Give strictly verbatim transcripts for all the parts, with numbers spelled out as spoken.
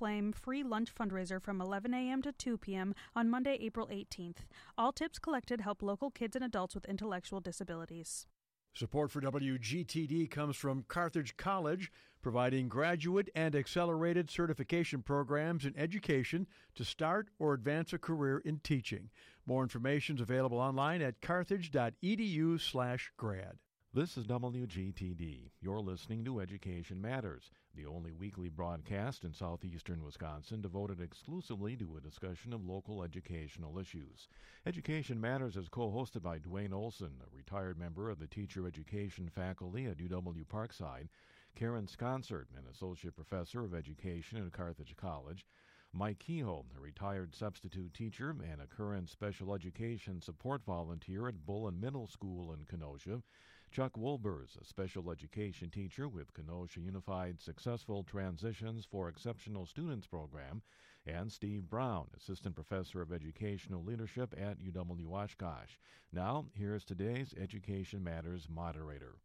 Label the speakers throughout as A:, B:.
A: Flame free lunch fundraiser from eleven a.m. to two p.m. on Monday, April eighteenth. All tips collected help local kids and adults with intellectual disabilities.
B: Support for W G T D comes from Carthage College, providing graduate and accelerated certification programs in education to start or advance a career in teaching. More information is available online at carthage.edu slash grad.
C: This is W G T D. You're listening to Education Matters, the only weekly broadcast in southeastern Wisconsin devoted exclusively to a discussion of local educational issues. Education Matters is co-hosted by Dwayne Olson, a retired member of the teacher education faculty at U W Parkside, Karen Sconsert, an associate professor of education at Carthage College, Mike Kehoe, a retired substitute teacher and a current special education support volunteer at Bullen Middle School in Kenosha, Chuck Wolbers, a special education teacher with Kenosha Unified Successful Transitions for Exceptional Students program, and Steve Brown, assistant professor of educational leadership at U W Oshkosh. Now, here's today's Education Matters moderator.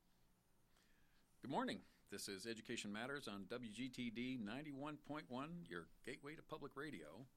D: Good morning. This is Education Matters on W G T D ninety-one point one, your gateway to public radio.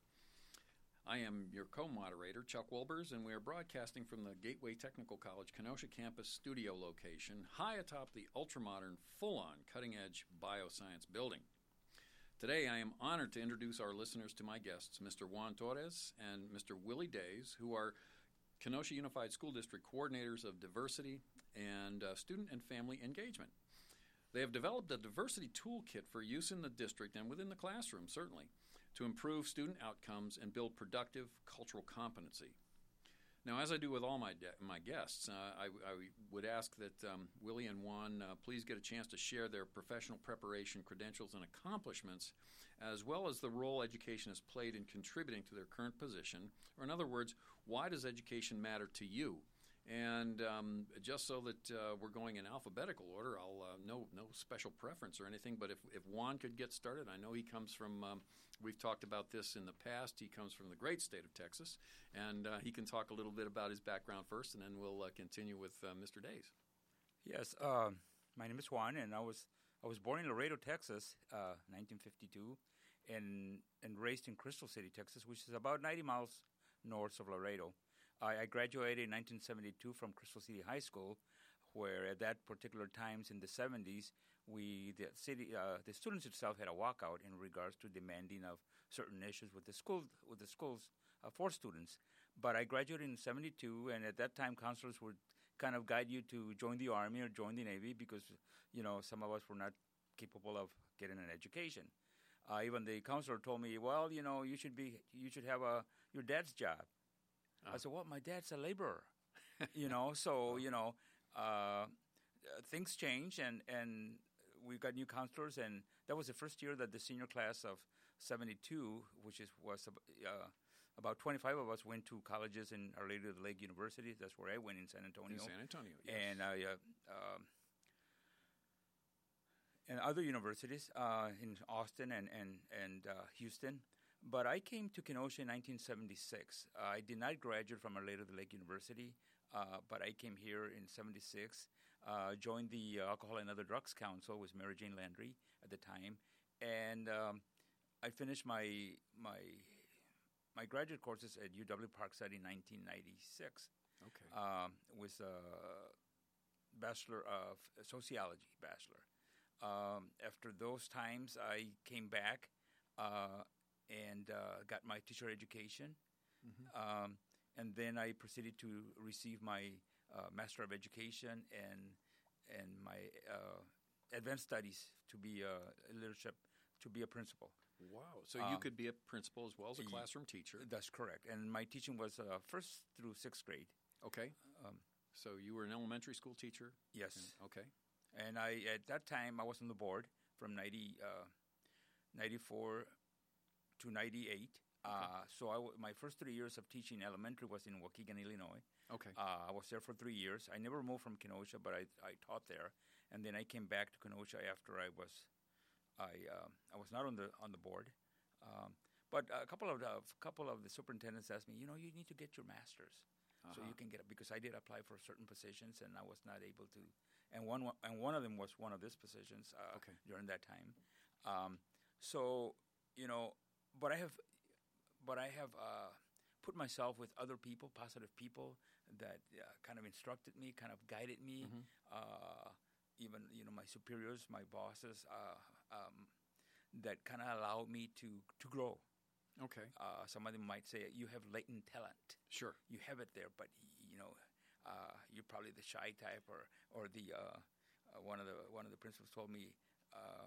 D: I am your co-moderator, Chuck Wolbers, and we are broadcasting from the Gateway Technical College Kenosha campus studio location, high atop the ultra-modern, full-on, cutting-edge bioscience building. Today, I am honored to introduce our listeners to my guests, Mister Juan Torres and Mister Willie Days, who are Kenosha Unified School District Coordinators of Diversity and uh, Student and Family Engagement. They have developed a diversity toolkit for use in the district and within the classroom, certainly, to improve student outcomes and build productive cultural competency. Now, as I do with all my de- my guests, uh, I, I would ask that um, Willie and Juan uh, please get a chance to share their professional preparation, credentials, and accomplishments, as well as the role education has played in contributing to their current position, or in other words, why does education matter to you? And um, just so that uh, we're going in alphabetical order, I'll uh, no no special preference or anything, but if, if Juan could get started, I know he comes from, um, we've talked about this in the past, he comes from the great state of Texas, and uh, he can talk a little bit about his background first, and then we'll uh, continue with uh, Mister Days.
E: Yes, uh, my name is Juan, and I was I was born in Laredo, Texas, uh, nineteen fifty-two, and, and raised in Crystal City, Texas, which is about ninety miles north of Laredo. I graduated in nineteen seventy-two from Crystal City High School, where at that particular times in the seventies, we the city uh, the students itself had a walkout in regards to demanding of certain issues with the school with the schools uh, for students. But I graduated in seventy-two, and at that time, counselors would kind of guide you to join the Army or join the Navy because you know some of us were not capable of getting an education. Uh, even the counselor told me, well, you know, you should be you should have a your dad's job. I said, well, my dad's a laborer, you know, so, you know, uh, things change, and, and we got new counselors, and that was the first year that the senior class of seventy-two, which is was uh, about twenty-five of us, went to colleges in Our Lady of the Lake University. That's where I went, in San Antonio.
D: In San Antonio, yes.
E: And, I, uh, um, and other universities uh, in Austin and, and, and uh, Houston. But I came to Kenosha in nineteen seventy-six. Uh, I did not graduate from Our Lady of the Lake University, uh, but I came here in seventy-six, uh, joined the Alcohol and Other Drugs Council with Mary Jane Landry at the time, and um, I finished my my my graduate courses at U W Parkside in nineteen ninety-six.
D: Okay.
E: Um, with a Bachelor of Sociology, Bachelor. Um, after those times, I came back. Uh, and uh, got my teacher education. Mm-hmm. Um, and then I proceeded to receive my uh, Master of Education and and my uh, advanced studies to be a leadership, to be a principal.
D: Wow. So um, you could be a principal as well as a classroom teacher.
E: That's correct. And my teaching was uh, first through sixth grade.
D: Okay. Um, so you were an elementary school teacher?
E: Yes.
D: And, okay.
E: And I at that time, I was on the board from ninety, uh, ninety-four to ninety-eight. Okay. Uh, so I w- my first three years of teaching elementary was in Waukegan, Illinois.
D: Okay.
E: Uh, I was there for three years. I never moved from Kenosha, but I, I taught there. And then I came back to Kenosha after I was I uh, I was not on the on the board. Um, but a couple of the, a couple of the superintendents asked me, you know, you need to get your master's uh-huh. so you can get it, because I did apply for certain positions and I was not able to. And one and one of them was one of these positions uh,
D: okay.
E: during that time. Um, so. you know, but I have, but I have uh, put myself with other people, positive people that uh, kind of instructed me, kind of guided me.
D: Mhm.
E: Uh, even you know my superiors, my bosses, uh, um, that kind of allowed me to to grow.
D: Okay.
E: Uh, somebody might say you have latent talent.
D: Sure.
E: You have it there, but you know uh, you're probably the shy type, or or the uh, uh, one of the one of the principals told me, uh,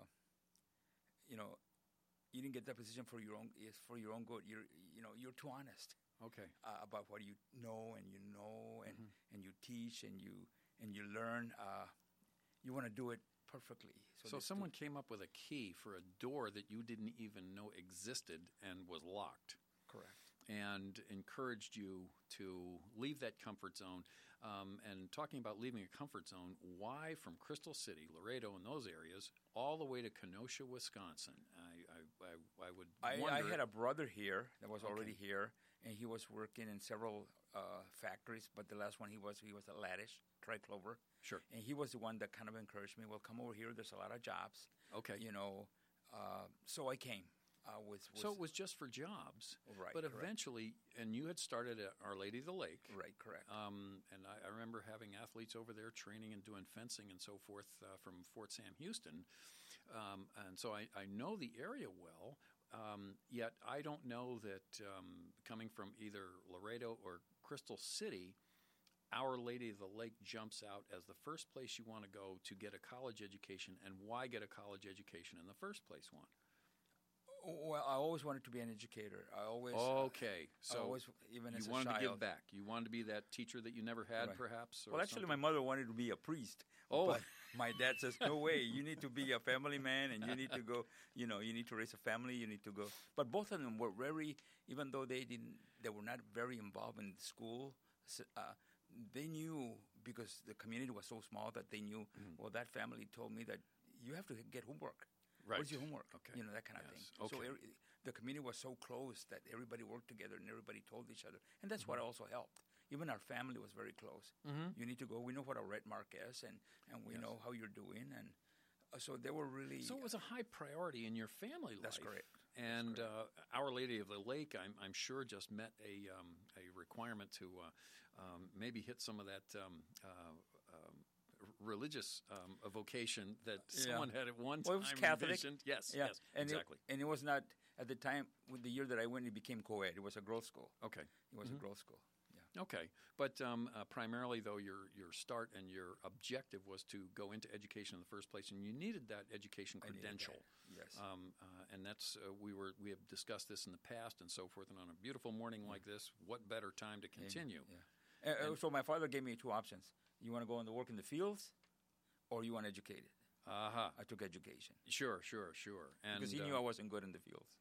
E: you know, you didn't get that position for your own is for your own good. You're you know you're too honest
D: Okay.
E: uh, about what you know and you know and
D: Mhm.
E: and you teach and you and you learn. Uh, you want to do it perfectly.
D: So
E: this
D: someone came up with a key for a door that you didn't even know existed and was locked,
E: correct.
D: and encouraged you to leave that comfort zone. Um, and talking about leaving a comfort zone, why from Crystal City, Laredo, and those areas, all the way to Kenosha, Wisconsin? I I, I, I would
E: I,
D: wonder.
E: I had a brother here that was
D: Okay.
E: already here, and he was working in several uh, factories. But the last one he was he was at Laddish Triclover,
D: Sure.
E: and he was the one that kind of encouraged me. Well, come over here. There's a lot of jobs.
D: Okay.
E: You know, uh, so I came. Uh, with, with
D: So it was just for jobs,
E: right,
D: but
E: correct.
D: eventually, and you had started at Our Lady of the Lake,
E: right, correct.
D: Um, and I, I remember having athletes over there training and doing fencing and so forth uh, from Fort Sam Houston. Um, and so I, I know the area well, um, yet I don't know that um, coming from either Laredo or Crystal City, Our Lady of the Lake jumps out as the first place you want to go to get a college education. And why get a college education in the first place, Juan?
E: Well, I always wanted to be an educator. I always
D: Okay,
E: I
D: so
E: always, even
D: you
E: as a
D: wanted
E: child,
D: to give back. You wanted to be that teacher that you never had,
E: Right.
D: perhaps? Or
E: Well, actually,
D: something?
E: my mother wanted to be a priest.
D: Oh.
E: But my dad says, no way. You need to be a family man, and you need to go, you know, you need to raise a family. You need to go. But both of them were very, even though they didn't, they were not very involved in school, s- uh, they knew, because the community was so small, that they knew,
D: Mm.
E: well, that family told me that you have to get homework.
D: Right.
E: What's your homework?
D: Okay.
E: You know, that kind of
D: Yes.
E: thing. So
D: Okay.
E: every, the community was so close that everybody worked together and everybody told each other. And that's what also helped. Even our family was very close.
D: Mhm.
E: You need to go. We know what a red mark is, and, and we
D: Yes.
E: know how you're doing. And uh, so they were really.
D: So it was a high priority in your family life.
E: That's correct.
D: And
E: correct.
D: uh, Our Lady of the Lake, I'm, I'm sure, just met a um, a requirement to uh, um, maybe hit some of that um, uh, um, r- religious um, a vocation that
E: Yeah.
D: someone had at one
E: Well,
D: time
E: it was Catholic.
D: envisioned. Yes,
E: Yeah,
D: yes,
E: and
D: exactly.
E: It, and it was not at the time. With the year that I went, it became co-ed. It was a girls' school.
D: Okay.
E: It was
D: Mhm.
E: a girls' school. Yeah.
D: Okay, but um, uh, primarily, though, your your start and your objective was to go into education in the first place, and you needed that education
E: I needed that.
D: credential.
E: Yes.
D: Um, uh, and that's uh, we were we have discussed this in the past and so forth. And on a beautiful morning like this, what better time to continue?
E: Yeah. Uh, uh,
D: And-
E: so my father gave me two options. You want to go and work in the fields, or you want educated.
D: Aha!
E: I took education
D: Sure, sure, sure. And
E: because he
D: uh,
E: knew I wasn't good in the fields.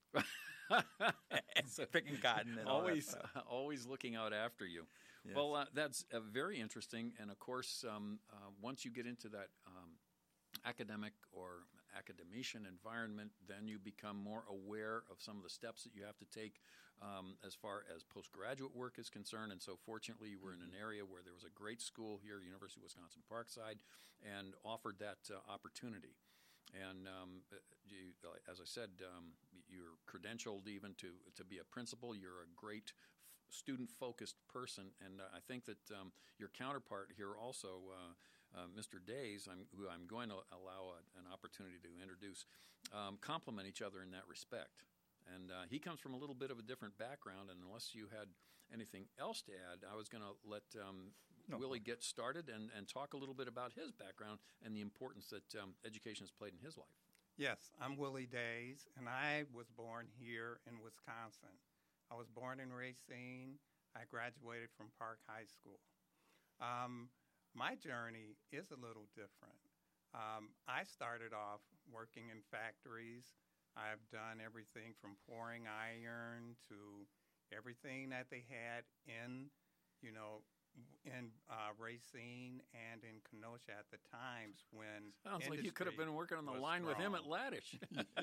E: Picking cotton and
D: always,
E: all that stuff.
D: always looking out after you.
E: Yes.
D: Well, uh, that's uh, very interesting. And of course, um, uh, once you get into that um, academic or academician environment, then you become more aware of some of the steps that you have to take um, as far as postgraduate work is concerned. And so, fortunately, you were in an area where there was a great school here, University of Wisconsin Parkside, and offered that uh, opportunity. And um, you, uh, as I said, um, you're credentialed even to to be a principal. You're a great f- student-focused person, and uh, I think that um, your counterpart here also, uh, uh, Mister Days, I'm, who I'm going to allow a, an opportunity to introduce, um, complement each other in that respect. And uh, he comes from a little bit of a different background, and unless you had anything else to add, I was going to let um,
E: No.
D: Willie get started and, and talk a little bit about his background and the importance that um, education has played in his life.
F: Yes, I'm Willie Days, and I was born here in Wisconsin. I was born in Racine. I graduated from Park High School. Um, my journey is a little different. Um, I started off working in factories. I've done everything from pouring iron to everything that they had in, you know, in uh, Racine and in Kenosha at the times when
D: Sounds like you could have
F: industry
D: been working on the
F: was
D: line with him at
F: strong.
D: Laddish.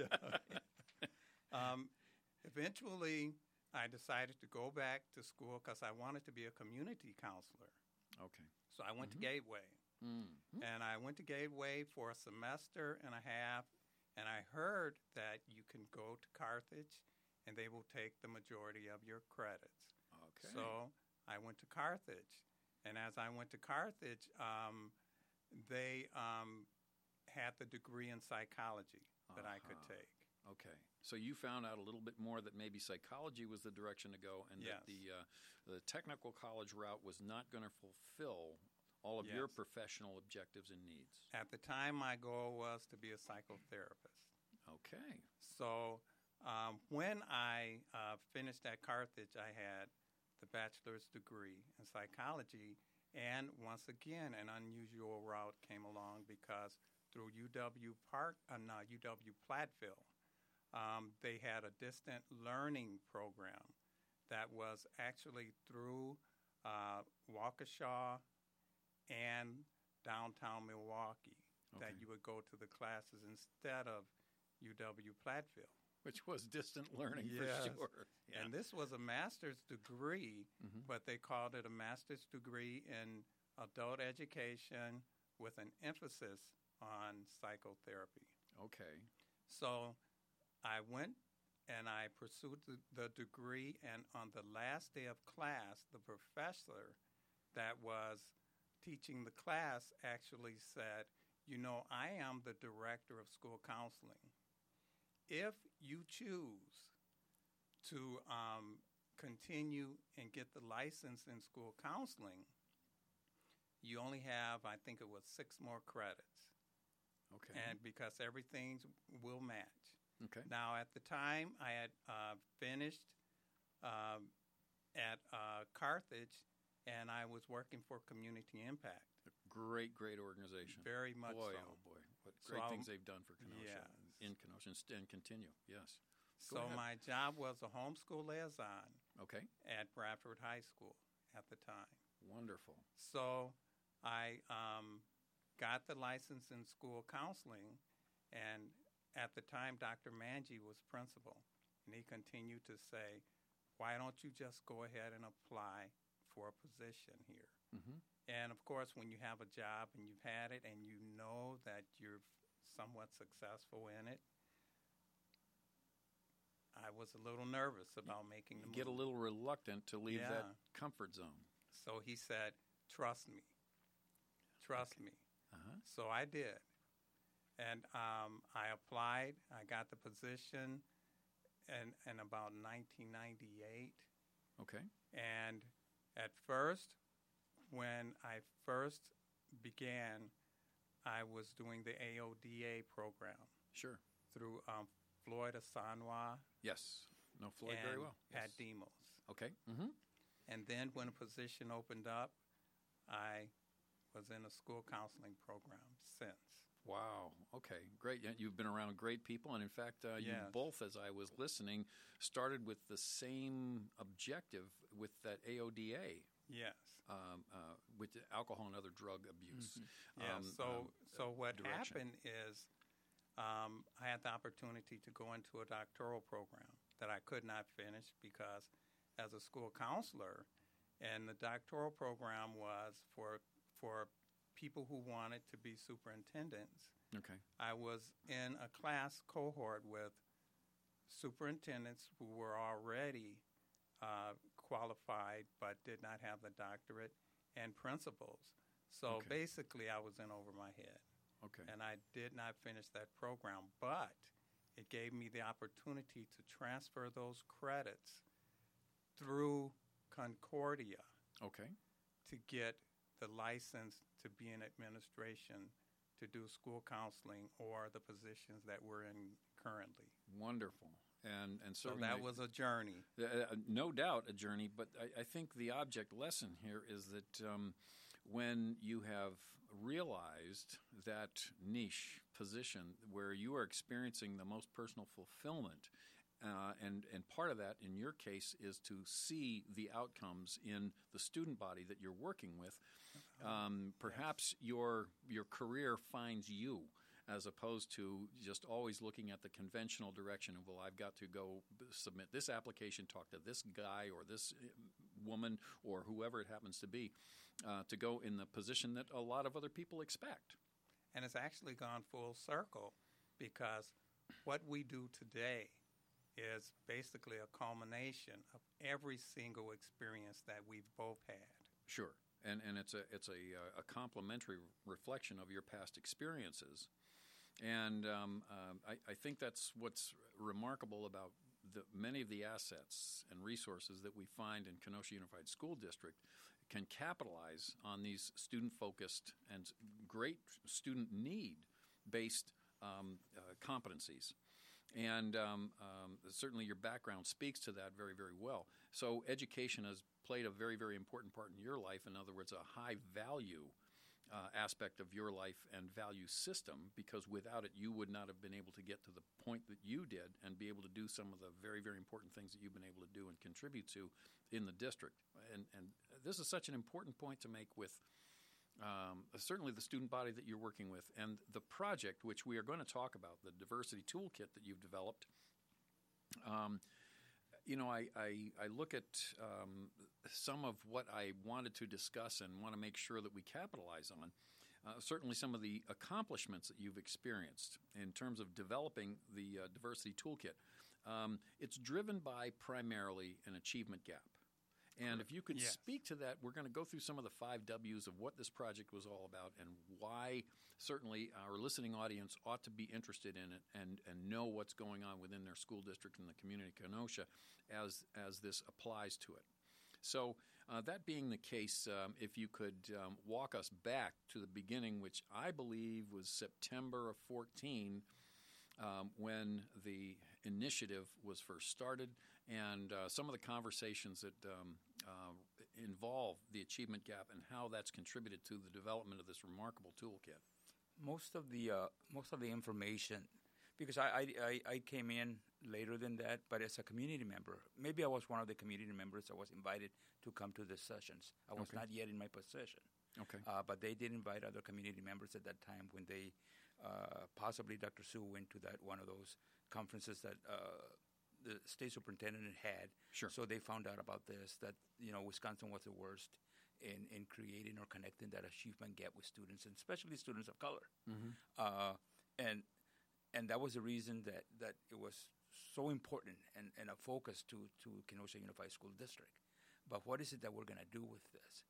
F: Um, eventually, I decided to go back to school because I wanted to be a community counselor.
D: Okay.
F: So I went
D: Mhm.
F: to Gateway,
D: Mm-hmm.
F: and I went to Gateway for a semester and a half, And I heard that you can go to Carthage and they will take the majority of your credits.
D: Okay.
F: So I went to Carthage. And as I went to Carthage, um, they um, had the degree in psychology that uh-huh. I could take.
D: Okay. So you found out a little bit more that maybe psychology was the direction to go, and
F: yes.
D: that the uh, the technical college route was not going to fulfill all of
F: yes.
D: your professional objectives and needs.
F: At the time, my goal was to be a psychotherapist.
D: Okay.
F: So um, when I uh, finished at Carthage, I had the bachelor's degree in psychology, and once again, an unusual route came along because through U W Park, uh, no, U W Platteville, um, they had a distant learning program that was actually through uh, Waukesha and downtown Milwaukee,
D: okay.
F: that you would go to the classes instead of U W Platteville.
D: Which was distant learning
F: yes.
D: for sure. Yeah.
F: And this was a master's degree,
D: mm-hmm.
F: but they called it a master's degree in adult education with an emphasis on psychotherapy.
D: Okay.
F: So I went and I pursued the, the degree, and on the last day of class, the professor that was teaching the class actually said, you know, I am the director of school counseling. If you choose to um, continue and get the license in school counseling, you only have, I think it was six more credits.
D: Okay.
F: And because everything will match.
D: Okay.
F: Now, at the time, I had uh, finished um, at uh, Carthage, and I was working for Community Impact.
D: A great, great organization.
F: Very much
D: boy,
F: so.
D: Oh, boy. What
F: So
D: great
F: I'll,
D: things they've done for Kenosha.
F: Yes.
D: In Kenosha, and continue. Yes.
F: So
D: Go ahead.
F: my job was a homeschool liaison
D: Okay.
F: at Bradford High School at the time.
D: Wonderful.
F: So I um, got the license in school counseling, and at the time, Doctor Manji was principal, and he continued to say, why don't you just go ahead and apply for a position here?
D: Mm-hmm.
F: And, of course, when you have a job and you've had it and you know that you're somewhat successful in it, I was a little nervous about
D: you,
F: making the
D: you
F: move.
D: get a little reluctant to leave
F: Yeah.
D: that comfort zone.
F: So he said, trust me. Trust
D: Okay.
F: me.
D: Uh-huh.
F: So I did. And um, I applied. I got the position in, in about nineteen ninety-eight.
D: Okay.
F: And at first, when I first began, I was doing the A O D A program
D: Sure.
F: through um, Floyd Asanwa
D: Yes. No, Floyd
F: and
D: very well.
F: Pat
D: Yes.
F: Demos.
D: Okay. Mm-hmm.
F: And then when a position opened up, I was in a school counseling program since.
D: Wow. Okay. Great. Yeah, you've been around great people, and in fact, uh, you
F: Yes.
D: both, as I was listening, started with the same objective with that A O D A,
F: Yes.
D: um, uh, with the alcohol and other drug abuse.
F: Yeah.
D: um,
F: so
D: um,
F: so what
D: direction.
F: happened is um, I had the opportunity to go into a doctoral program that I could not finish because as a school counselor, and the doctoral program was for for people who wanted to be superintendents.
D: Okay.
F: I was in a class cohort with superintendents who were already uh, qualified but did not have the doctorate, and principals. So
D: Okay.
F: basically, I was in over my head,
D: Okay.
F: and I did not finish that program, but it gave me the opportunity to transfer those credits through Concordia
D: Okay.
F: to get the license to be in administration, to do school counseling, or the positions that we're in currently.
D: Wonderful. And and
F: So
D: certainly
F: that was a journey.
D: Uh, uh, no doubt a journey, but I, I think the object lesson here is that um, when you have realized that niche position where you are experiencing the most personal fulfillment, uh, and, and part of that, in your case, is to see the outcomes in the student body that you're working with, um, perhaps your your career finds you, as opposed to just always looking at the conventional direction of, well, I've got to go submit this application, talk to this guy or this woman or whoever it happens to be, uh, to go in the position that a lot of other people expect.
F: And it's actually gone full circle because what we do today is basically a culmination of every single experience that we've both had.
D: Sure, and and it's a it's a a complementary reflection of your past experiences, and um, um, I, I think that's what's remarkable about the many of the assets and resources that we find in Kenosha Unified School District can capitalize on these student-focused and great student need-based um, uh, competencies. And um, um, certainly your background speaks to that very, very well. So education has played a very, very important part in your life. In other words, a high-value uh, aspect of your life and value system, because without it, you would not have been able to get to the point that you did and be able to do some of the very, very important things that you've been able to do and contribute to in the district. And, and this is such an important point to make with Um, certainly the student body that you're working with, and the project, which we are going to talk about, the diversity toolkit that you've developed. Um, you know, I, I, I look at um, some of what I wanted to discuss and want to make sure that we capitalize on. Uh, certainly some of the accomplishments that you've experienced in terms of developing the uh, diversity toolkit. Um, it's driven by primarily an achievement gap. And if you could
F: yes.
D: speak to that, we're going to go through some of the five W's of what this project was all about and why certainly our listening audience ought to be interested in it and, and know what's going on within their school district and the community of Kenosha as, as this applies to it. So uh, that being the case, um, if you could um, walk us back to the beginning, which I believe was September of fourteen, um, when the initiative was first started, and uh, some of the conversations that um, uh, involve the achievement gap and how that's contributed to the development of this remarkable toolkit.
E: Most of the uh, most of the information, because I, I, I came in later than that, but as a community member, maybe I was one of the community members that was invited to come to the sessions. I was
D: Okay.
E: not yet in my position.
D: Okay.
E: Uh, but they did invite other community members at that time when they, uh, possibly Doctor Sue went to that one of those conferences that uh, the state superintendent had.
D: Sure.
E: So they found out about this, that, you know, Wisconsin was the worst in, in creating or connecting that achievement gap with students, and especially students of color.
D: Mm-hmm.
E: Uh, and and that was the reason that, that it was so important and, and a focus to, to Kenosha Unified School District. But what is it that we're going to do with this?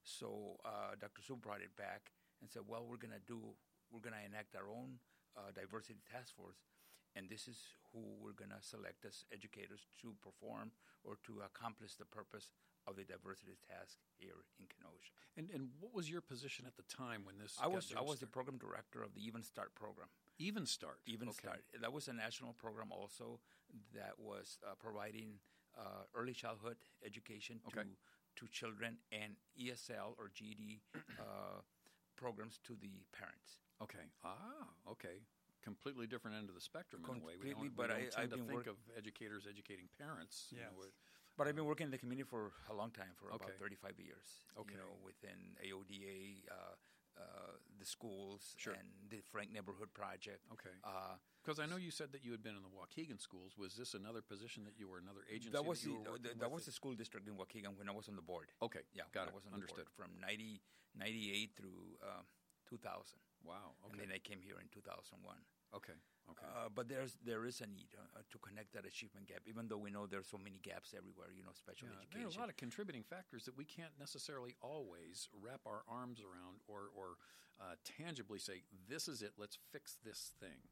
E: So uh, Doctor Sue brought it back and said, well, we're going to do, we're going to enact our own uh, diversity task force, and this is who we're going to select as educators to perform or to accomplish the purpose of the diversity task here in Kenosha.
D: And and what was your position at the time when this
E: I
D: got
E: was I was the
D: registered?
E: program director of the Even Start program.
D: Even Start.
E: Even
D: Okay.
E: Start. That was a national program also that was uh, providing uh, early childhood education to
D: Okay.
E: to children and E S L or G E D uh, programs to the parents.
D: Okay. Ah, okay. Completely different end of the spectrum in a way. We
E: Completely,
D: don't,
E: but
D: we don't
E: I-
D: tend
E: I've
D: to
E: been
D: think
E: work-
D: of educators educating parents. You
F: Yes.
D: know, we're-
E: But I've been working in the community for a long time, for
D: Okay.
E: about thirty-five years.
D: Okay.
E: You know, within A O D A, uh, uh, the schools,
D: Sure.
E: and the Frank Neighborhood Project.
D: okay.
E: Uh,
D: Because I know you said that you had been in the Waukegan schools. Was this another position that you were another agency?
E: that was
D: you
E: the,
D: were
E: uh,
D: working
E: the- that
D: with?
E: was the school district in Waukegan when I was on the board.
D: Okay.
E: Yeah,
D: Got
E: when
D: it.
E: I was on
D: Understood.
E: the board from ninety, ninety-eight through um, two thousand.
D: Wow.
E: And
D: Okay.
E: then I came here in two thousand one.
D: Okay. Okay.
E: Uh, but there's there is a need uh, to connect that achievement gap, even though we know there's so many gaps everywhere. You know, special
D: Yeah, there
E: education.
D: are a lot of contributing factors that we can't necessarily always wrap our arms around or, or uh, tangibly say, this is it, let's fix this thing.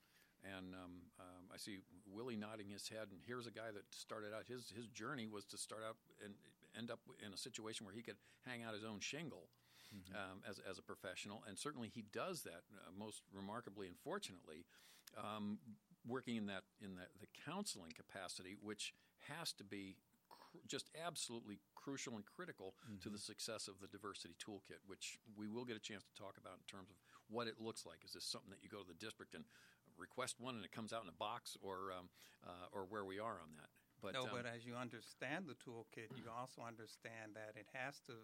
D: And um, um, I see Willie nodding his head, and here's a guy that started out, his, his journey was to start out and end up in a situation where he could hang out his own shingle.
E: Mm-hmm.
D: Um, as, as a professional, and certainly he does that uh, most remarkably and fortunately, um, working in that in that the counseling capacity, which has to be cr- just absolutely crucial and critical
E: Mm-hmm.
D: to the success of the diversity toolkit, which we will get a chance to talk about in terms of what it looks like. Is this something that you go to the district and request one and it comes out in a box, or um, uh, or where we are on that? But
F: no,
D: um,
F: but as you understand the toolkit, you also understand that it has to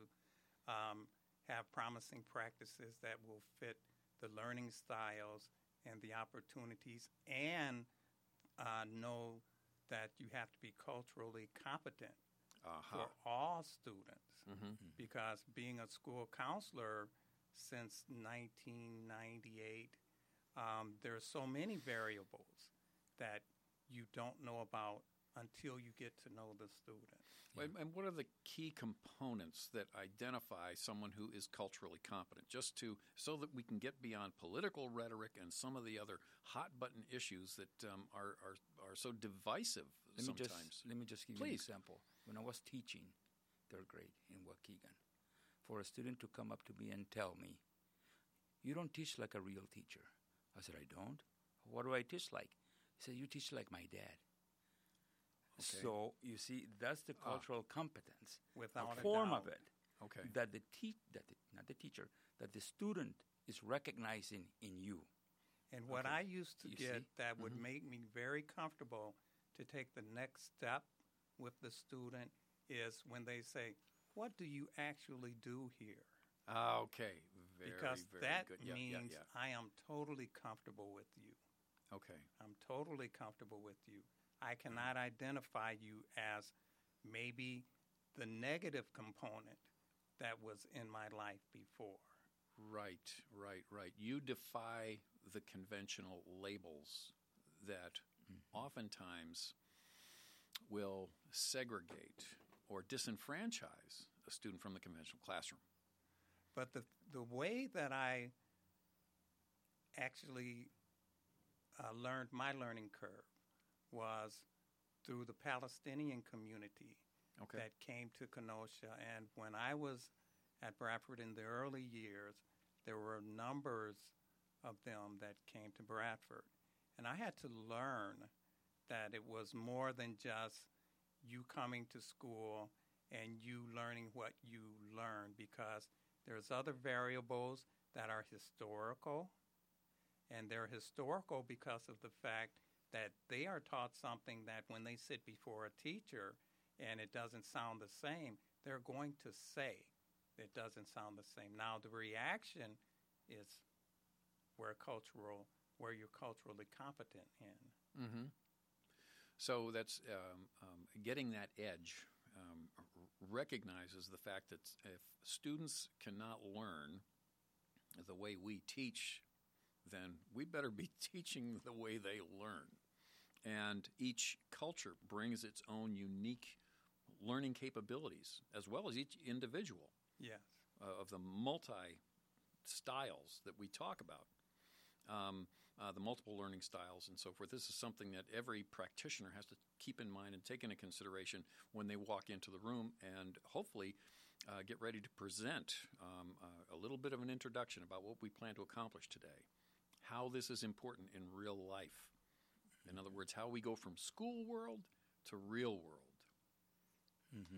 F: um, have promising practices that will fit the learning styles and the opportunities, and uh, know that you have to be culturally competent
D: aha.
F: for all students.
D: Mhm.
F: Because being a school counselor since nineteen ninety-eight, um, there are so many variables that you don't know about until you get to know the student.
D: And, and what are the key components that identify someone who is culturally competent? Just to so that we can get beyond political rhetoric and some of the other hot button issues that um, are, are are so divisive
E: let
D: sometimes.
E: Me just, let me just give
D: Please.
E: you an example. When I was teaching third grade in Waukegan, for a student to come up to me and tell me, "You don't teach like a real teacher." I said, "I don't. What do I teach like?" He said, "You teach like my dad."
D: Okay.
E: So you see, that's the cultural ah. competence,
F: Without
E: the
F: a
E: form
F: doubt.
E: of it.
D: Okay.
E: That the te- that the, not the teacher, that the student is recognizing in you.
F: And what
E: Okay.
F: I used to
E: You
F: get
E: see?
F: that would
E: Mhm.
F: make me very comfortable to take the next step with the student is when they say, "What do you actually do here?"
D: Ah, okay. Very,
F: because
D: very
F: that
D: good. Yeah,
F: means
D: yeah, yeah.
F: I am totally comfortable with you.
D: Okay.
F: I'm totally comfortable with you. I cannot identify you as maybe the negative component that was in my life before.
D: Right, right, right. You defy the conventional labels that
E: Mm-hmm.
D: oftentimes will segregate or disenfranchise a student from the conventional classroom.
F: But the the way that I actually uh, learned my learning curve was through the Palestinian community
D: Okay.
F: that came to Kenosha. And when I was at Bradford in the early years, there were numbers of them that came to Bradford. And I had to learn that it was more than just you coming to school and you learning what you learned, because there's other variables that are historical, and they're historical because of the fact that they are taught something that when they sit before a teacher and it doesn't sound the same, they're going to say it doesn't sound the same. Now, the reaction is where cultural, where you're culturally competent in.
D: Mm-hmm. So that's um, um, getting that edge um, r- recognizes the fact that if students cannot learn the way we teach, then we better be teaching the way they learn. And each culture brings its own unique learning capabilities, as well as each individual.
F: Yes.
D: Uh, of the multi-styles that we talk about, um, uh, the multiple learning styles and so forth. This is something that every practitioner has to keep in mind and take into consideration when they walk into the room and hopefully uh, get ready to present um, uh, a little bit of an introduction about what we plan to accomplish today, how this is important in real life. In other words, how we go from school world to real world.
E: Mm-hmm.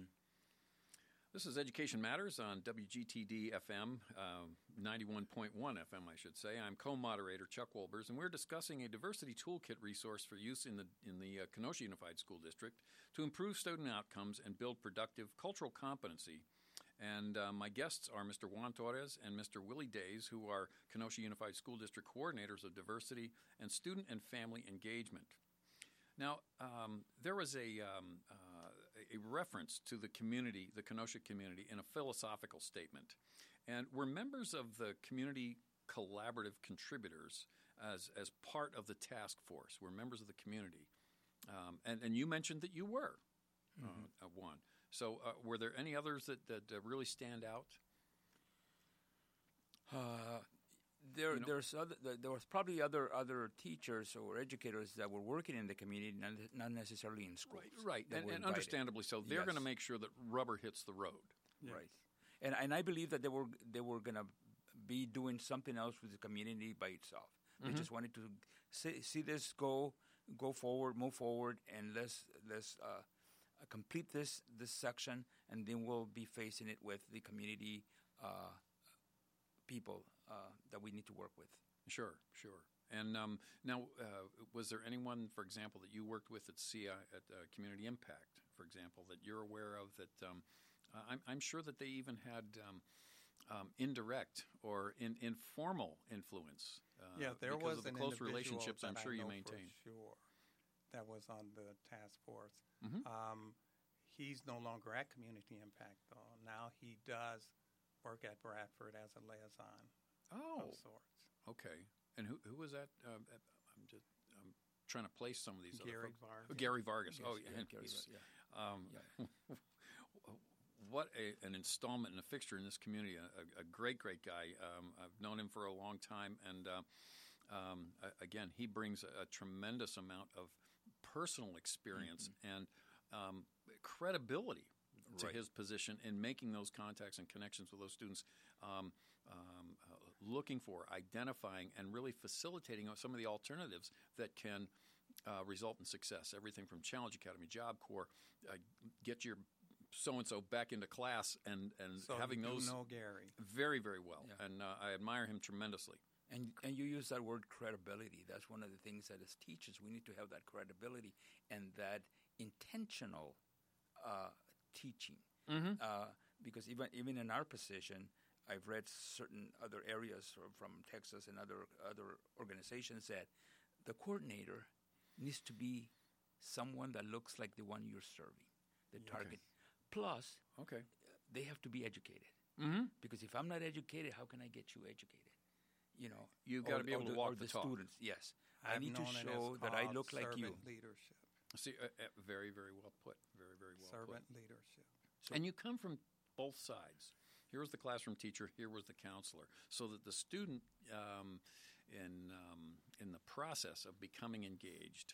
D: This is Education Matters on W G T D F M, uh, ninety-one point one F M, I should say. I'm co-moderator Chuck Wolbers, and we're discussing a diversity toolkit resource for use in the in the uh, Kenosha Unified School District to improve student outcomes and build productive cultural competency. And uh, my guests are Mister Juan Torres and Mister Willie Days, who are Kenosha Unified School District coordinators of diversity and student and family engagement. Now, um, there was a, um, uh, a reference to the community, the Kenosha community, in a philosophical statement. And we're members of the community collaborative contributors as, as part of the task force. We're members of the community. Um, and, and you mentioned that you were mm-hmm. uh, one. So uh, were there any others that, that uh, really stand out?
E: Uh, There,
D: You know-
E: there's other, there there was probably other other teachers or educators that were working in the community, not, not necessarily in schools.
D: Right,
E: that
D: and,
E: were
D: and
E: invited.
D: understandably so. They're going to
E: Yes.
D: make sure that rubber hits the road.
F: Yes.
E: Right, and and I believe that they were they were gonna be doing something else with the community by itself. They
D: Mhm.
E: just wanted to see, see this go go forward, move forward, and let's let's uh, complete this this section, and then we'll be facing it with the community uh, people uh, that we need to work with.
D: Sure, sure. And um, now, uh, was there anyone, for example, that you worked with at C I, at uh, Community Impact, for example, that you're aware of that um, uh, I'm, I'm sure that they even had um, um, indirect or in, informal influence uh,
F: Yeah, there
D: because
F: was
D: of the
F: an
D: close
F: individual
D: relationships I'm
F: that
D: sure
F: I
D: you
F: know
D: maintain.
F: For sure, that was on the task force.
D: Mhm.
F: Um, he's no longer at Community Impact, though. Now he does work at Bradford as a liaison
D: Oh,
F: of sorts.
D: okay. And who who was that? Uh, I'm just I'm trying to place some of these
F: Gary
D: other folks.
F: Vargas.
D: Oh, Gary Vargas.
E: Yes,
D: oh,
E: yeah,
D: yeah.
E: Gary
D: he's-
E: Vargas, yeah.
D: Um, what a, an installment and a fixture in this community. A, a great, great guy. Um, I've known him for a long time, and uh, um, a- again, he brings a, a tremendous amount of personal experience
E: Mm-hmm.
D: and um, credibility to
E: Right.
D: his position in making those contacts and connections with those students, um, um, uh, looking for, identifying, and really facilitating some of the alternatives that can uh, result in success. Everything from Challenge Academy, Job Corps, uh, get your so-and-so back into class, and, and
F: So
D: having
F: you do
D: those
F: know Gary.
D: very, very well.
E: Yeah.
D: And uh, I admire him tremendously.
E: And and you use that word credibility. That's one of the things that as teachers we need to have that credibility and that intentional uh, teaching.
D: Mm-hmm.
E: Uh, because even even in our position, I've read certain other areas from, from Texas and other other organizations that the coordinator needs to be someone that looks like the one you're serving, the target. Plus,
D: Okay.
E: they have to be educated.
D: Mm-hmm.
E: Because if I'm not educated, how can I get you educated? You know,
D: You've gotta
E: or-
D: be
E: or
D: able to
E: the,
D: walk
E: or
D: the
E: the
D: talk.
E: students. Yes, I
F: I've
E: need to
F: known it as
E: show that I
F: called
E: look like you.
F: servant leadership.
D: See, uh, uh, very, very well put. Very, very well
F: servant
D: put.
F: leadership.
D: And you come from both sides. Here was the classroom teacher. Here was the counselor. So that the student, um, in um, in the process of becoming engaged,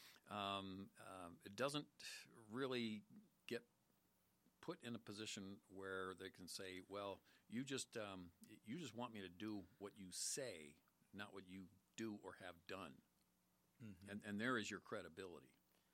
D: um, um, it doesn't really get put in a position where they can say, "Well, you just um, you just want me to do what you say, not what you do or have done."
E: Mm-hmm.
D: And and there is your credibility.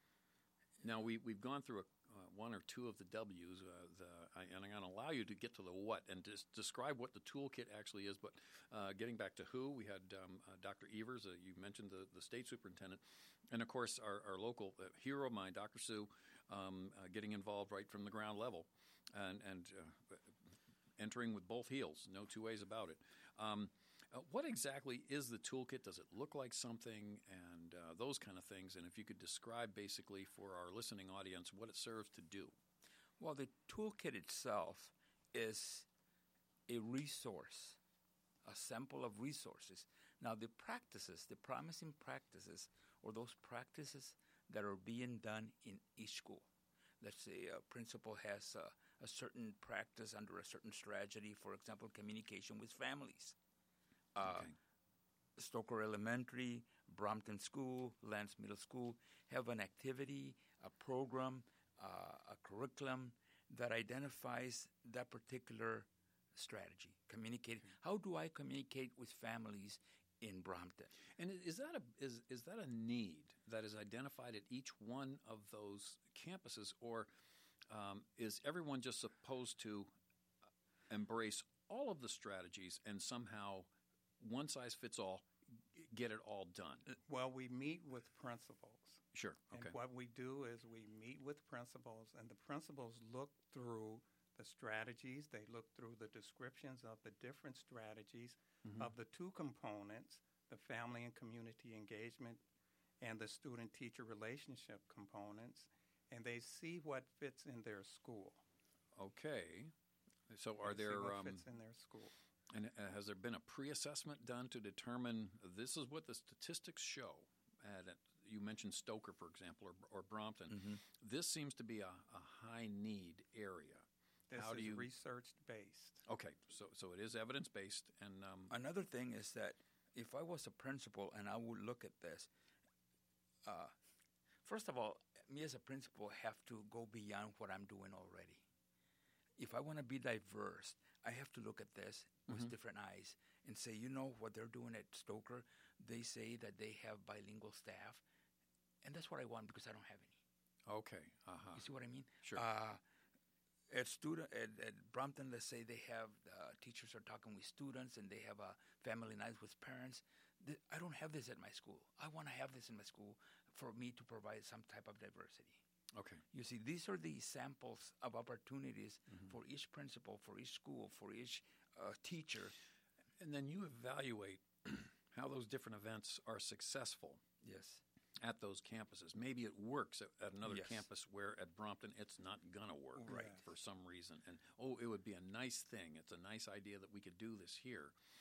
D: Now we we've gone through a, uh, one or two of the W's, uh, the, I, and I'm going to allow you to get to the what and just describe what the toolkit actually is. But uh, getting back to who, we had um, uh, Doctor Evers. Uh, you mentioned the, the state superintendent, and of course our, our local uh, hero of mine, Doctor Sue, um, uh, getting involved right from the ground level, and and uh, entering with both heels. No two ways about it. Um, Uh, what exactly is the toolkit? Does it look like something, and uh, those kind of things? And if you could describe basically for our listening audience what it serves to do.
E: Well, the toolkit itself is a resource, a sample of resources. Now, the practices, the promising practices, or those practices that are being done in each school. Let's say a principal has a, a certain practice under a certain strategy, for example, communication with families. Uh,
D: Okay.
E: Stoker Elementary, Brompton School, Lance Middle School have an activity, a program, uh, a curriculum that identifies that particular strategy. Communicate. How do I communicate with families in Brompton?
D: And i- is that a is is that a need that is identified at each one of those campuses, or um, is everyone just supposed to embrace all of the strategies and somehow one size fits all, g- get it all done?
F: Well, we meet with principals.
D: Sure. Okay.
F: And what we do is we meet with principals, and the principals look through the strategies. They look through the descriptions of the different strategies
D: Mhm.
F: of the two components, the family and community engagement and the student-teacher relationship components, and they see what fits in their school.
D: Okay. So are
F: They see
D: there
F: what
D: um,
F: fits in their school?
D: and uh, has there been a pre-assessment done to determine this is what the statistics show? At, at- you mentioned Stoker, for example, or, or Brompton.
E: Mm-hmm.
D: This seems to be a, a high need area.
F: This
D: How do
F: is
D: you-
F: research-based.
D: Okay, so so it is evidence based, and um,
E: Another thing is that if I was a principal and I would look at this, uh, first of all, me as a principal have to go beyond what I'm doing already. If I want to be diverse, I have to look at this with
D: Mhm.
E: different eyes and say, you know, what they're doing at Stoker, they say that they have bilingual staff, and that's what I want because I don't have any.
D: okay, uh-huh.
E: You see what I mean?
D: Sure.
E: Uh, at student at, at Brompton, let's say they have uh, teachers are talking with students and they have a family night with parents. Th- I don't have this at my school. I want to have this in my school for me to provide some type of diversity.
D: Okay,
E: You see, these are the samples of opportunities
D: Mhm.
E: for each principal, for each school, for each uh, teacher.
D: and then you evaluate how those different events are successful
E: Yes.
D: at those campuses. Maybe it works at, at another
E: Yes.
D: campus where at Brompton it's not gonna work,
F: Right.
D: for some reason. And oh, it would be a nice thing. It's a nice idea that we could do this here.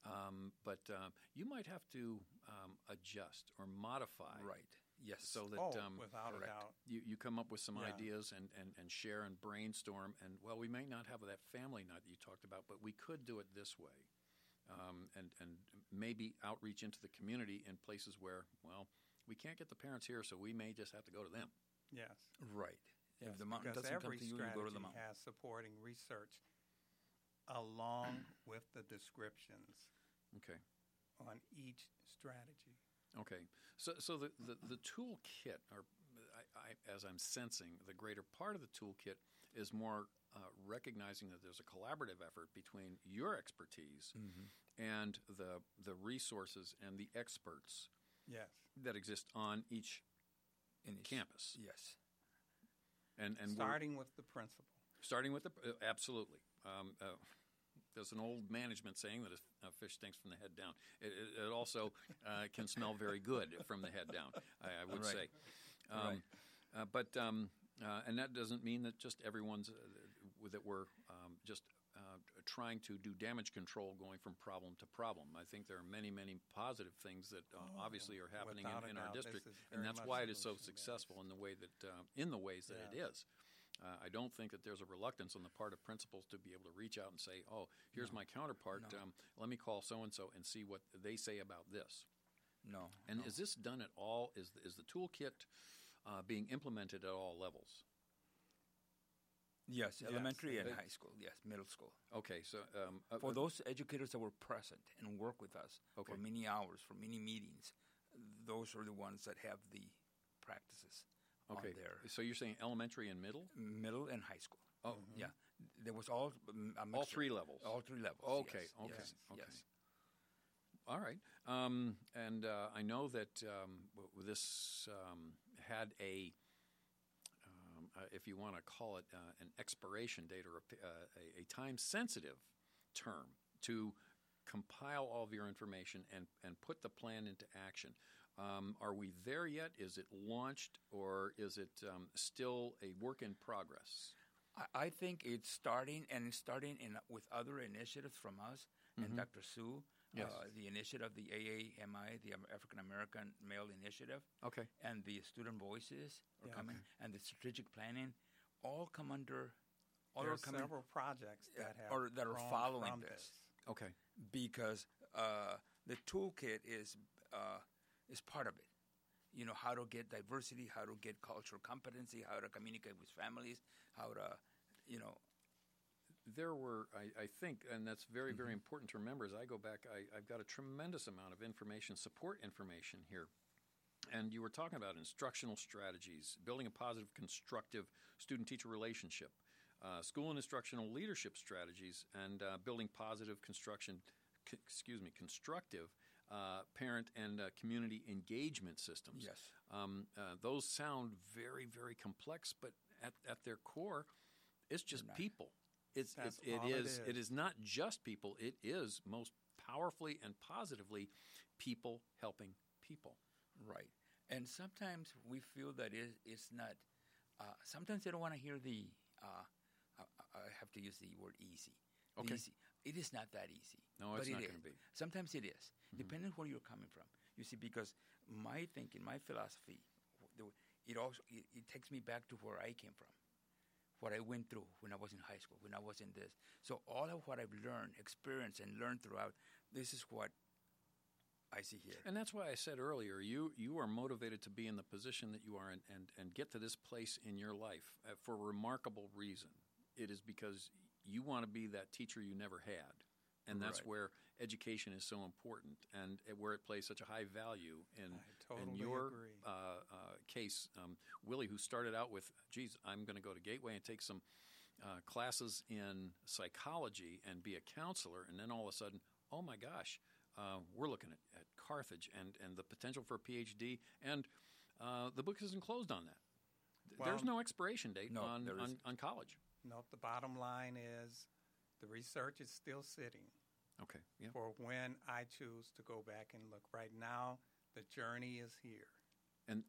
D: Um, but um, you might have to um, adjust or modify.
E: Right. Yes.
D: So that
F: oh,
D: um,
F: without
E: correct.
F: a doubt.
D: you, you come up with some
F: Yeah.
D: ideas and, and, and share and brainstorm. And, well, we may not have that family night that you talked about, but we could do it this way. Um, and, and maybe outreach into the community in places where, well, we can't get the parents here, so we may just have to go to them.
F: Yes.
E: Right.
F: Yes,
E: If the mountain
F: because
E: doesn't come
F: every
E: to you, you go to the
F: strategy
E: mountain.
F: has supporting research along with the descriptions
D: Okay.
F: on each strategy.
D: Okay. So, so the, the, the toolkit, or I, I, as I'm sensing, the greater part of the toolkit is more uh, recognizing that there's a collaborative effort between your expertise and the the resources and the experts
F: Yes.
D: that exist on each
E: In each-
D: campus.
E: Yes.
D: And and we're-
F: Starting with the principal.
D: starting with the uh, absolutely. Um, uh, there's an old management saying that a fish stinks from the head down. It, it, it also uh, can smell very good from the head down, I, I would
E: Right.
D: say. Um,
E: Right.
D: uh, but um, uh, and that doesn't mean that just everyone's uh, that we're um, just uh, trying to do damage control going from problem to problem. I think there are many, many positive things that uh,
F: Oh,
D: obviously are happening
F: without
D: in,
F: a
D: in our
F: doubt, this
D: district,
F: is
D: and
F: very
D: that's
F: much
D: why it is so
F: solution-based.
D: successful in the way that uh, in the ways that it
F: Yeah.
D: is. Uh, I don't think that there's a reluctance on the part of principals to be able to reach out and say, "Oh, here's my counterpart.
E: No.
D: Um, let me call so and so and see what they say about this."
E: No.
D: And
E: no.
D: is this done at all? Is the, is the toolkit uh, being implemented at all levels?
E: Yes,
F: Yes,
E: elementary and
D: but-
E: high school. Yes, middle school.
D: Okay, so um, uh,
E: For
D: uh,
E: those educators that were present and work with us
D: Okay.
E: for many hours, for many meetings, those are the ones that have the practices
D: okay,
E: on their
D: so you're saying elementary and middle?
E: middle and high school.
D: Oh,
E: Yeah, there was all mm, a
D: all
E: mixture.
D: three levels.
E: All three levels.
D: Okay,
E: yes,
D: okay,
E: yes,
D: okay.
E: yes.
D: All right. Um, and uh, I know that um, w- this um, had a, um, uh, if you want to call it uh, an expiration date or a, p- uh, a, a time-sensitive term to compile all of your information and, and put the plan into action. Um, are we there yet? Is it launched, or is it um, still a work in progress?
E: I, I think it's starting, and it's starting in with other initiatives from us and Doctor Sue.
D: Yes.
E: Uh, the initiative, the A A M I, the African American Male Initiative,
D: Okay.
E: and the Student Voices are
F: Yeah.
E: coming, and the strategic planning, all come under. All
F: There
E: are
F: are
E: coming,
F: several projects that have
E: or that are
F: grown
E: following
F: from
E: this.
D: Okay.
E: because uh, the toolkit is uh, is part of it. You know, how to get diversity, how to get cultural competency, how to communicate with families, how to, you know.
D: There were, I, I think, and that's very, very important to remember as I go back, I, I've got a tremendous amount of information, support information here. And you were talking about instructional strategies, building a positive, constructive student-teacher relationship, uh, school and instructional leadership strategies, and uh, building positive construction, c- excuse me, constructive uh, parent and uh, community engagement systems.
E: Yes.
D: Um, uh, those sound very, very complex, but at, at their core, it's just
E: not.
D: people. It's,
F: That's
D: it's it
F: all it
D: is it
F: is.
D: is not just people. It is most powerfully and positively people helping people.
E: Right. And sometimes we feel that it, it's not, uh, sometimes they don't want to hear the, uh, I, I have to use the word easy. The
D: Okay.
E: Easy. It is not that easy.
D: No,
E: but
D: it's
E: it
D: not
E: is.
D: gonna be.
E: Sometimes it is, depending where you're coming from. You see, because my thinking, my philosophy, the- it also it, it takes me back to where I came from, what I went through when I was in high school, when I was in this. So all of what I've learned, experienced, and learned throughout, this is what I see here.
D: And that's why I said earlier, you you are motivated to be in the position that you are in, and and get to this place in your life uh, for a remarkable reason. It is because you want to be that teacher you never had, and that's
E: Right.
D: where education is so important, and uh, where it plays such a high value in
F: I totally
D: in your
F: agree.
D: uh, uh, case, um, Willie, who started out with, geez, I'm going to go to Gateway and take some uh, classes in psychology and be a counselor, and then all of a sudden, oh my gosh, uh, we're looking at, at Carthage and, and the potential for a P H D, and uh, the book isn't closed on that. Th- There's
F: Well,
D: no expiration date
E: no,
D: on,
E: there
D: on,
E: isn't.
D: on college.
F: No, the bottom line is the research is still sitting
D: Okay, yeah.
F: for when I choose to go back and look. Right now, the journey is here.
D: And and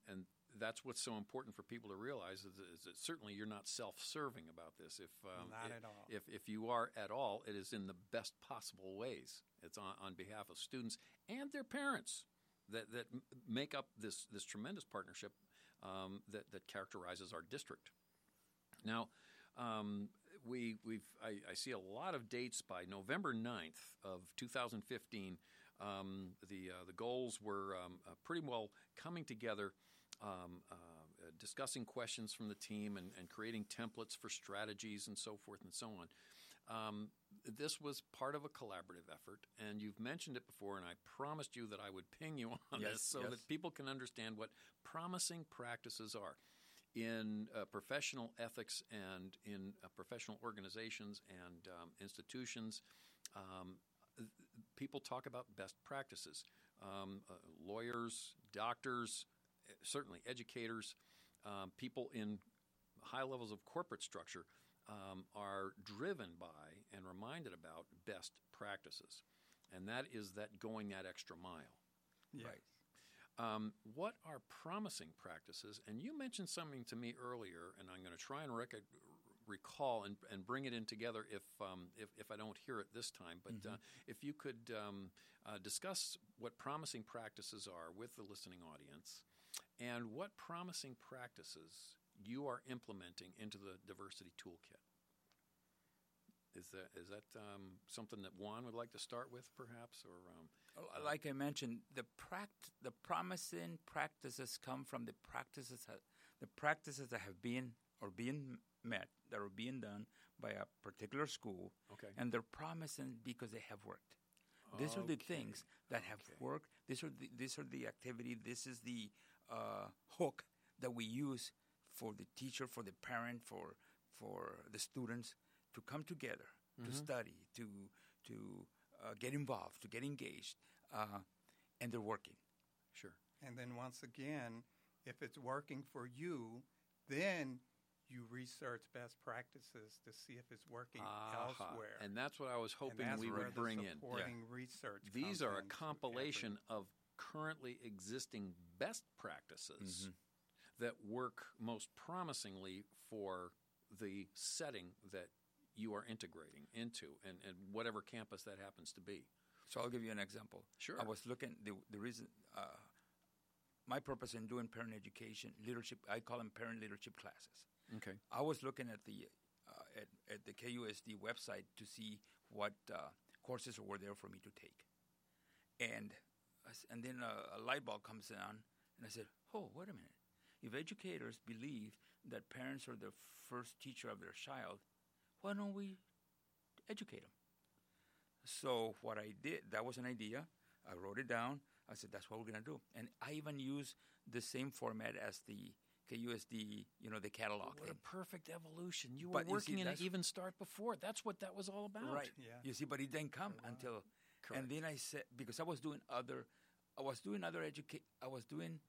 D: that's what's so important for people to realize is, is that certainly you're not self-serving about this. If um,
F: Not
D: if,
F: at all.
D: If if you are at all, it is in the best possible ways. It's on, on behalf of students and their parents that that m- make up this this tremendous partnership um, that that characterizes our district. Now, um, we we've I, I see a lot of dates by November ninth of two thousand fifteen. Um, the uh, the goals were um, uh, pretty well coming together, um, uh, uh, discussing questions from the team and, and creating templates for strategies and so forth and so on. Um, this was part of a collaborative effort, and you've mentioned it before, and I promised you that I would ping you on
E: Yes,
D: this so
E: yes.
D: that people can understand what promising practices are in uh, professional ethics and in uh, professional organizations and um, institutions. Um, People talk about best practices. Um, uh, lawyers, doctors, uh, certainly educators, um, people in high levels of corporate structure um, are driven by and reminded about best practices. And that is that going that extra mile.
F: Yes.
E: Right.
D: Um, what are promising practices? And you mentioned something to me earlier, and I'm going to try and rec- recall and, and bring it in together if, um, if if I don't hear it this time. But
E: Mm-hmm.
D: uh, if you could um, uh, discuss what promising practices are with the listening audience, and what promising practices you are implementing into the diversity toolkit. Is that is that um, something that Juan would like to start with, perhaps, or um,
E: Uh, Like I mentioned, the pract- the promising practices come from the practices that, the practices that have been or being met, that are being done by a particular school,
D: Okay.
E: and they're promising because they have worked. These are the
D: Okay.
E: things that have
D: Okay.
E: worked. These are the, these are the activity. This is the uh, hook that we use for the teacher, for the parent, for for the students to come together, to study, to to uh, get involved, to get engaged, uh, and they're working.
D: Sure.
F: And then once again, if it's working for you, then you research best practices to see if it's working
D: Aha.
F: elsewhere.
D: And that's what I was
F: And
D: hoping
F: that's
D: we
F: where
D: would
F: the
D: bring in.
F: supporting research
D: These
F: comes
D: are a
F: into
D: compilation
F: every-
D: of currently existing best practices
E: Mhm.
D: that work most promisingly for the setting that you are integrating into, and, and whatever campus that happens to be.
E: So I'll give you an example.
D: Sure.
E: I was looking, the, the reason, uh, my purpose in doing parent education, leadership, I call them parent leadership classes.
D: Okay.
E: I was looking at the uh, at, at the K U S D website to see what uh, courses were there for me to take, and I s- and then a, a light bulb comes on, and I said, "Oh, wait a minute! If educators believe that parents are the first teacher of their child, why don't we educate them?" So what I did, that was an idea. I wrote it down. I said, "That's what we're gonna do," and I even use the same format as the K U S D, you know, the catalog
D: What a
E: thing.
D: perfect evolution. You were
E: But you
D: working
E: see,
D: in an
E: that's-
D: even start before. That's what that was all about.
E: Right.
F: Yeah.
E: You see, but it didn't come
F: For a while.
E: until,
D: Correct.
E: and then I said, because I was doing other, I was doing other educate, I was doing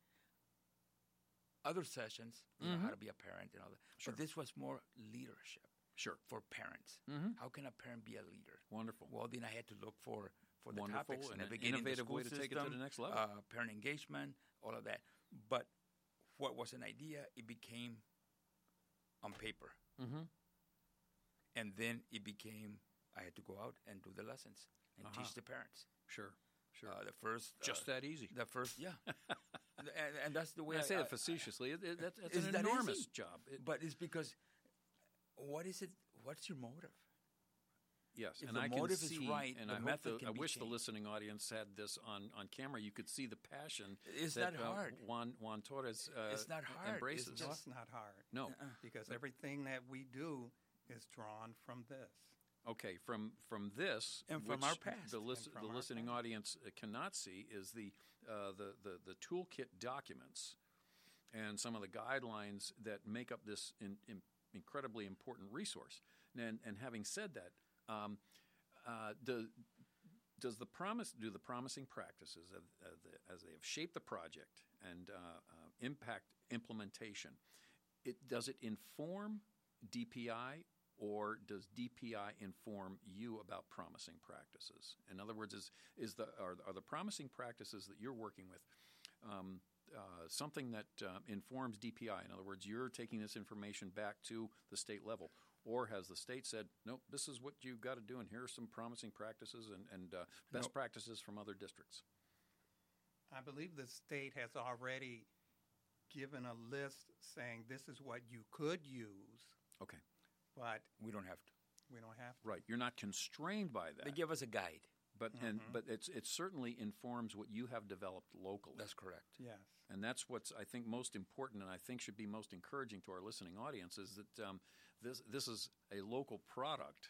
E: other sessions, you know,
D: Mhm.
E: how to be a parent and all that.
D: Sure.
E: But this was more leadership
D: Sure.
E: for parents.
D: Mhm.
E: How can a parent be a leader?
D: Wonderful.
E: Well, then I had to look for, for the
D: Wonderful,
E: topics.
D: and an
E: navigating the
D: innovative way
E: school
D: to take it to
E: system,
D: the next level.
E: Uh, parent engagement, all of that. But what was an idea, it became on paper.
D: Mm-hmm.
E: And then it became, I had to go out and do the lessons and
D: Uh-huh.
E: teach the parents.
D: Sure. Sure.
E: Uh, the first,
D: Just
E: uh,
D: that easy.
E: the first, yeah, and, and that's the way
D: I
E: I,
D: say
E: I-
D: it facetiously. It, it, that's, that's
E: Is
D: an
E: that
D: enormous
E: easy?
D: job. It-
E: But it's because, what is it? What's your motive?
D: yes,
E: if
D: and
E: the
D: I can
E: motive is
D: see,
E: right,
D: and
E: the
D: I hope
E: method
D: the,
E: can
D: I
E: be
D: wish the
E: changed.
D: listening audience had this on, on camera. You could see the passion
E: It's
D: that
E: not
D: uh,
E: hard.
D: Juan Juan Torres uh,
E: It's not hard. It's
D: embraces.
F: No,
E: just-
F: it's not hard.
D: no,
E: Uh-uh.
F: Because
D: But-
F: everything that we do is drawn from this.
D: okay. From from this
E: And from
D: which
E: our past.
D: the, lis-
F: And from
D: the
F: our
D: listening
F: past.
D: audience uh, cannot see is the, uh, the the the toolkit documents and some of the guidelines that make up this in, in incredibly important resource. And and having said that, um, uh, do, does the promise do the promising practices of, of the, as they have shaped the project and uh, uh, impact implementation? It does it inform D P I, or does D P I inform you about promising practices? In other words, is is the are, are the promising practices that you're working with? Um, uh, something that uh, informs D P I? In other words, you're taking this information back to the state level. Or has the state said, nope, this is what you've got to do, and here are some promising practices and, and uh, best nope. practices from other districts?
F: I believe the state has already given a list saying this is what you could use.
D: Okay.
F: But
E: we don't have to.
F: We don't have to.
D: Right. You're not constrained by that.
E: They give us a guide.
D: But mm-hmm. and but it's it certainly informs what you have developed locally.
E: That's correct.
F: Yes.
D: And that's what's I think most important, and I think should be most encouraging to our listening audience, is that um, this this is a local product.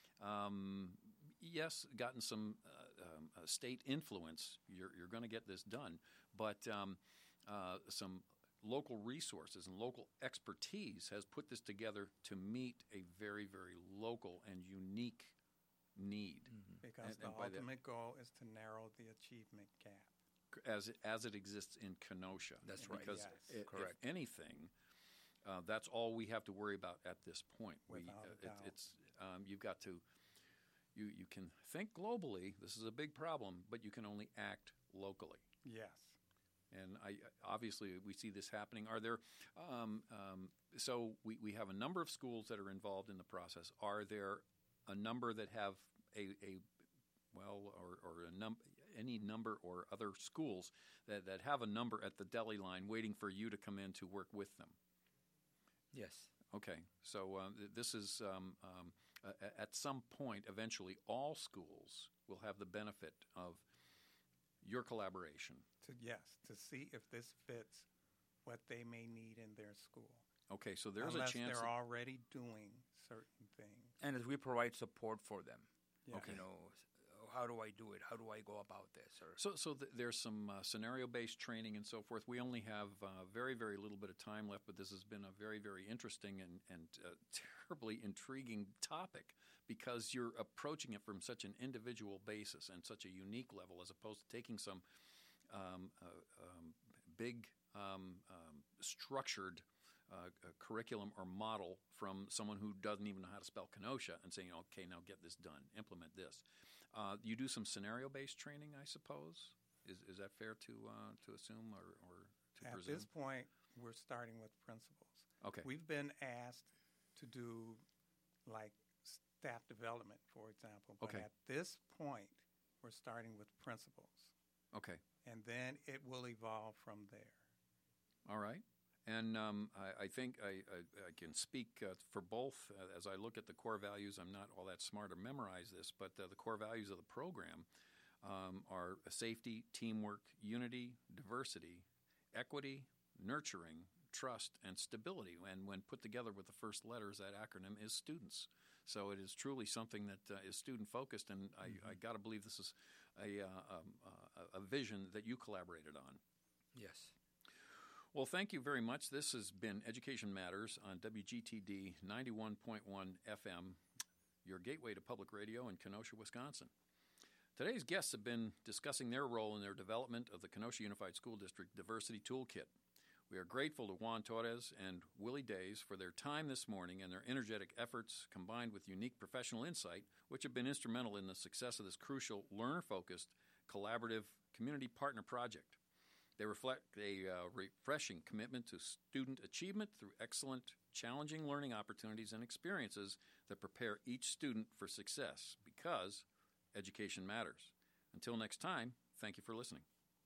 D: Um, yes, gotten some uh, um, uh, state influence. You're you're going to get this done, but um, uh, some local resources and local expertise has put this together to meet a very very local and unique need.
F: Mm-hmm. Because and, the and ultimate goal is to narrow the achievement gap.
D: As it, as it exists in Kenosha.
E: That's
D: right.
E: Because
D: yes. it, correct. If anything, uh, that's all we have to worry about at this point.
F: Without
D: we, uh,
F: a doubt.
D: It, it's um, you've got to you you can think globally. This is a big problem, but you can only act locally.
F: Yes.
D: And I obviously we see this happening. Are there um, um, so we we have a number of schools that are involved in the process. Are there a number that have a, a well, or, or a num- any number or other schools that, that have a number at the deli line waiting for you to come in to work with them?
E: Yes.
D: Okay. So uh, th- this is, um, um, uh, at some point, eventually, all schools will have the benefit of your collaboration.
F: To, yes, to see if this fits what they may need in their school.
D: Okay, so there's
F: Unless
D: a chance
F: they're
D: that
F: already doing certain things.
E: And as we provide support for them.
F: Yeah.
D: Okay.
E: You know, how do I do it? How do I go about this? Or
D: so, so th- there's some uh, scenario-based training and so forth. We only have uh, very, very little bit of time left, but this has been a very, very interesting and, and uh, terribly intriguing topic because you're approaching it from such an individual basis and such a unique level as opposed to taking some um, uh, um, big um, um, structured Uh, a curriculum or model from someone who doesn't even know how to spell Kenosha and saying, okay, now get this done, implement this. Uh, you do some scenario-based training, I suppose? Is is that fair to uh, to assume or, or to
F: At
D: presume?
F: this point, we're starting with principals.
D: Okay.
F: We've been asked to do like staff development, for example. But
D: Okay.
F: at this point, we're starting with principals.
D: Okay.
F: And then it will evolve from there.
D: All right. And um, I, I think I, I, I can speak uh, for both. Uh, as I look at the core values, I'm not all that smart to memorize this, but uh, the core values of the program um, are safety, teamwork, unity, diversity, equity, nurturing, trust, and stability. And when put together with the first letters, that acronym is students. So it is truly something that uh, is student-focused, and I, mm-hmm. I got to believe this is a, uh, um, uh, a vision that you collaborated on.
E: Yes.
D: Well, thank you very much. This has been Education Matters on W G T D ninety-one point one F M, your gateway to public radio in Kenosha, Wisconsin. Today's guests have been discussing their role in their development of the Kenosha Unified School District Diversity Toolkit. We are grateful to Juan Torres and Willie Days for their time this morning and their energetic efforts combined with unique professional insight, which have been instrumental in the success of this crucial learner-focused, collaborative community partner project. They reflect a uh, refreshing commitment to student achievement through excellent, challenging learning opportunities and experiences that prepare each student for success because education matters. Until next time, thank you for listening.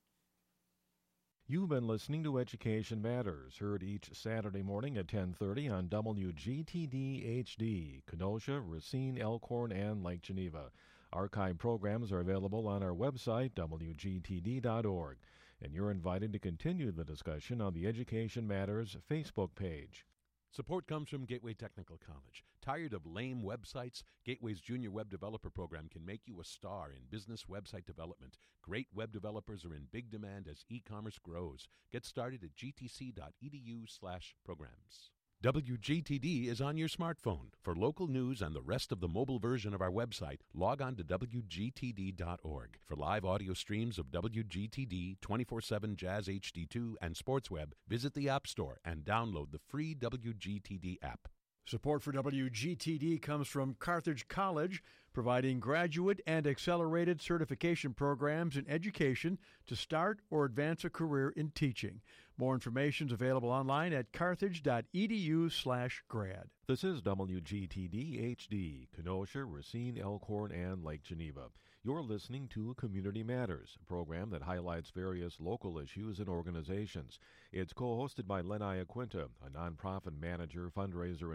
C: You've been listening to Education Matters, heard each Saturday morning at ten thirty on W G T D H D, Kenosha, Racine, Elkhorn, and Lake Geneva. Archive programs are available on our website, W G T D dot org. And you're invited to continue the discussion on the Education Matters Facebook page.
G: Support comes from Gateway Technical College. Tired of lame websites? Gateway's Junior Web Developer Program can make you a star in business website development. Great web developers are in big demand as e-commerce grows. Get started at gtc.edu slash programs. W G T D is on your smartphone. For local news and the rest of the mobile version of our website, log on to W G T D dot org. For live audio streams of W G T D, twenty-four seven Jazz H D two, and SportsWeb, visit the App Store and download the free W G T D app.
B: Support for W G T D comes from Carthage College, providing graduate and accelerated certification programs in education to start or advance a career in teaching. More information is available online at carthage.edu slash grad.
C: This is W G T D H D, Kenosha, Racine, Elkhorn, and Lake Geneva. You're listening to Community Matters, a program that highlights various local issues and organizations. It's co-hosted by Len Iaquinta, a nonprofit manager, fundraiser,